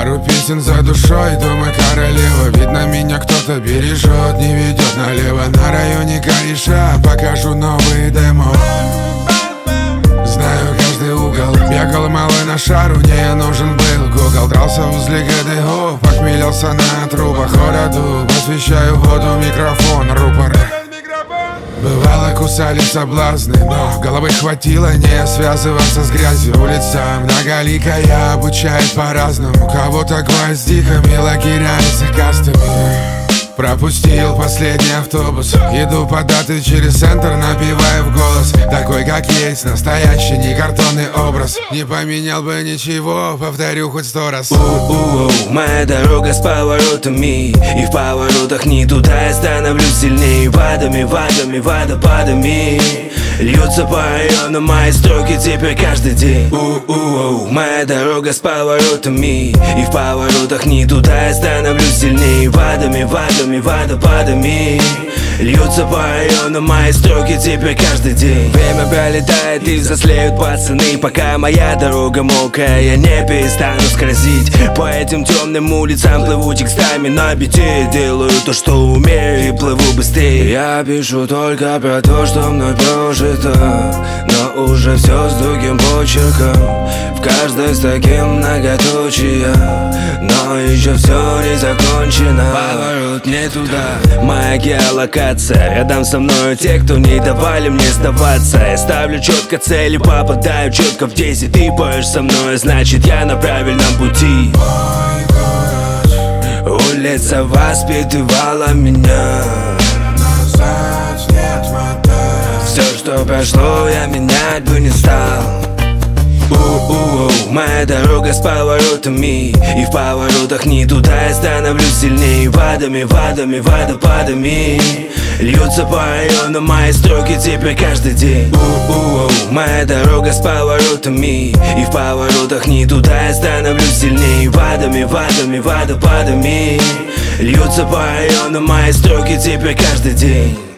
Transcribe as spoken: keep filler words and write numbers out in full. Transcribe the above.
Пару песен за душой, думай, королева. Видно, меня кто-то бережет, не ведет налево. На районе кореша покажу новые демо. Знаю каждый угол, бегал малый на шару, не нужен был Google. Дрался возле ГДО, похмелился на трубах городу. Посвящаю году микрофон, рупоры. Бывало, кусали соблазны, но головы хватило не связываться с грязью. Улица многоликая, обучает по-разному. Кого-то гвоздиками, лагерями с кастами. Пропустил последний автобус, иду по даты через центр, напивая в голос. Такой, как есть, настоящий, не картонный образ. Не поменял бы ничего, повторю хоть сто раз. У-у-у, моя дорога с поворотами, и в поворотах не туда я становлюсь сильнее. Вадами, вадами, водопадами льются по району мои строки теперь каждый день. У-у-у, моя дорога с поворотами, и в поворотах не туда я становлюсь сильнее. Вадами, вадами, водопадами льются по району мои строки теперь каждый день. Время пролетает и взрослеют пацаны. Пока моя дорога мокрая, я не перестану скользить по этим темным улицам, плыву текстами на бите. Делаю то, что умею, и плыву быстрее. Я пишу только про то, что мной прожито, но уже все с другим почерком. В каждой строке многоточие, но еще все не закончено. Поворот не туда, моя геолокация. Рядом со мной те, кто не давали мне сдаваться. Я ставлю четко цели, попадаю четко в десять. Ты поешь со мной, значит я на правильном пути. Улица воспитывала меня. Назад нет модели. Все, что прошло, я менять бы не стал. У-у-у, моя дорога с поворотами, и в поворотах не туда я становлюсь сильнее. Вадами, вадами, водопадами льются по району мои строки теперь каждый день. У-у-у, моя дорога с поворотами, и в поворотах не туда я становлюсь сильнее. Вадами, вадами, водопадами льются по району мои строки теперь каждый день.